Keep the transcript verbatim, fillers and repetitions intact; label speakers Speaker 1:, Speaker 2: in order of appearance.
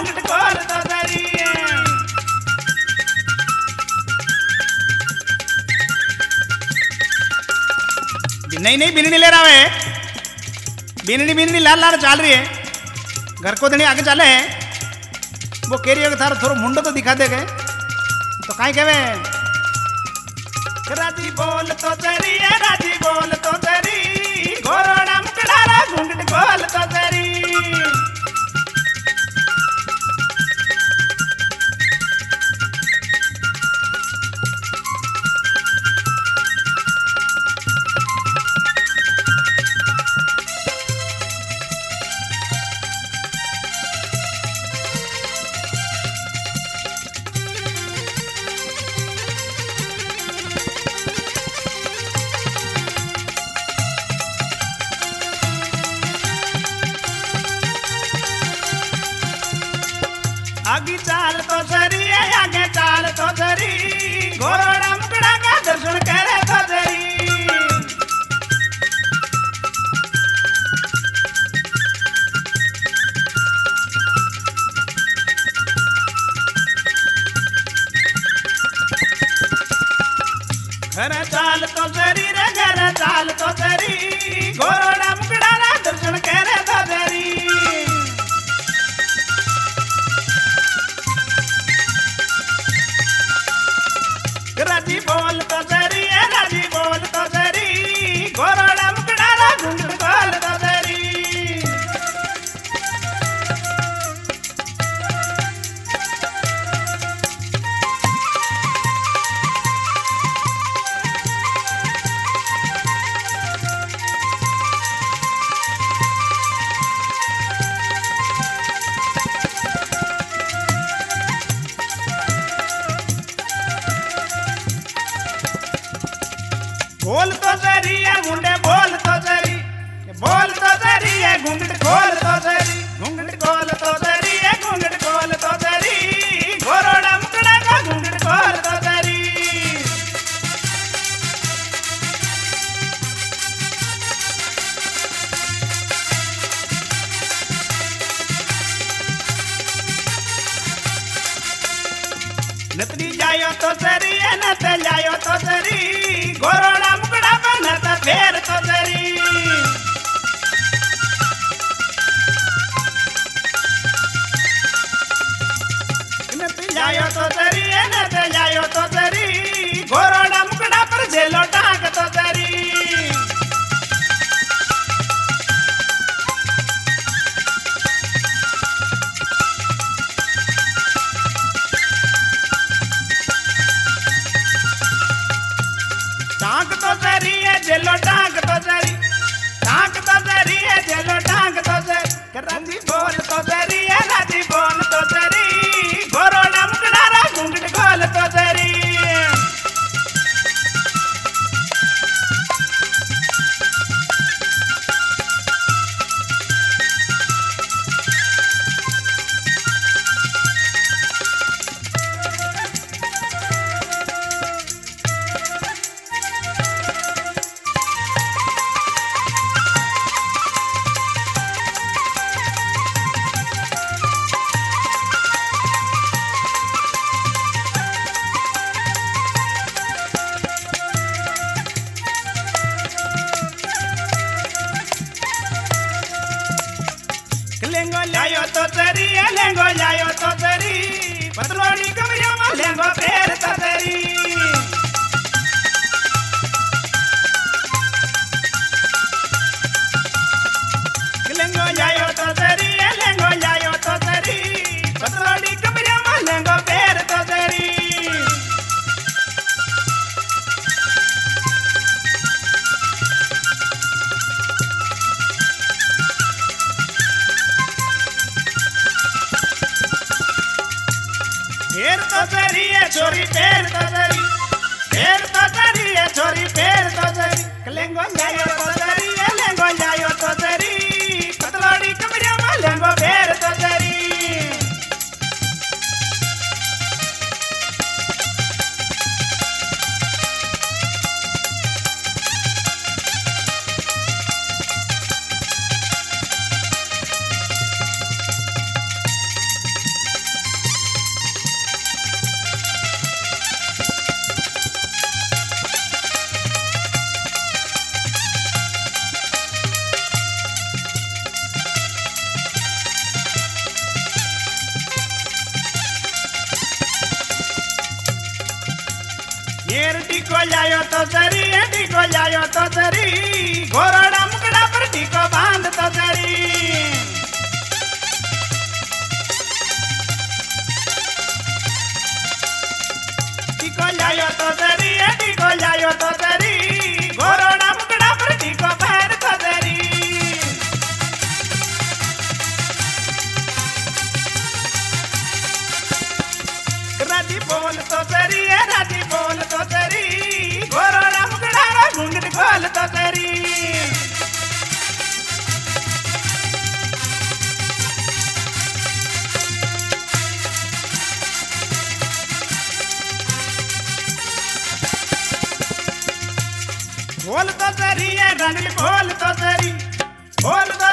Speaker 1: घूंघट खोल तो जरी। नहीं नहीं बिननी ले रहा है, बिननी बिननी लाल लाल चाल रही है, घर को धनी आगे चाले है। वो कह रही है कि थारा थोड़ा मुंडो तो दिखा दे गए तो काई कहवे राजी बोल तो जरी राजी बोल तो जरी गोरोड़ा मुकड़ारा घूंघट खोल तो जरी। आगे चाल तो जरी आगे चाल तो जरी गोरोड़ा मुकड़ा का दर्शन करे तो जरी। घर चाल तो जरी रे घर चाल तो जरी गोरोड़ा मुकड़ा का दर्शन करे तो जरी। राजी बोल तो जरी राजी बोल तो जरी गोरोड़ा मुकड़ारा घूंघट खोल तो जरी। बोल तो जरी है मुंडे बोल तो जरी बोल तो जरी है घूंघट खोल तो जरी घूंघट खोल तो जरी है घूंघट खोल तो जरी गोरोड़ा मुकड़ा का घूंघट खोल तो जरी। नतनी जायो तो जरी है नत जायो तो जरी गोरोड़ा मुकड़ा बनता फेर तो जरी। नत जायो तो जरी नत जायो तो जरी गोरोड़ा मुकड़ा पर जेलो टांग तो जरी। टांग तो जरी है जेलो टांग तो जरी टांग तो जरी है जेलो टांग तो जरी राजी बोल तो जरी है राजी बोल तो जरी गोरोड़ा मुकड़ारा घूंघट खोल तो जरी। लेंगो लायो तो जरी लेंगो लायो तो जरी पतलोड़ी कमरियों में लेंगो फेर तो जरी। लेंगो लायो तो जरी लेंगो लायो तो जरी पतलोड़ी कमरियों में लेंगो फेर तो जरी। फेर तो जरी है छोरी फेर तो जरी फेर तो जरी है छोरी फेर तो जरी लेंगो जायो तो जरी है लेंगो जायो तो जरी पतलोड़ी कमरियों में लेंगो फेर तो जरी। घेर टीको जायो तो जरी टीको जायो तो जरी घोरड़ा मुकड़ा पर टीको बांध तो जरी टीको जायो तो जरी टीको जायो तो जरी घोरड़ा मुकड़ा पर टीको बांध तो जरी राजी बोल तो जरी राजी बोल तो जरी घोरड़ा मुकड़ा घूंघट खोल तो जरी खोल तो जरी है रंगली खोल तो जरी खोल तो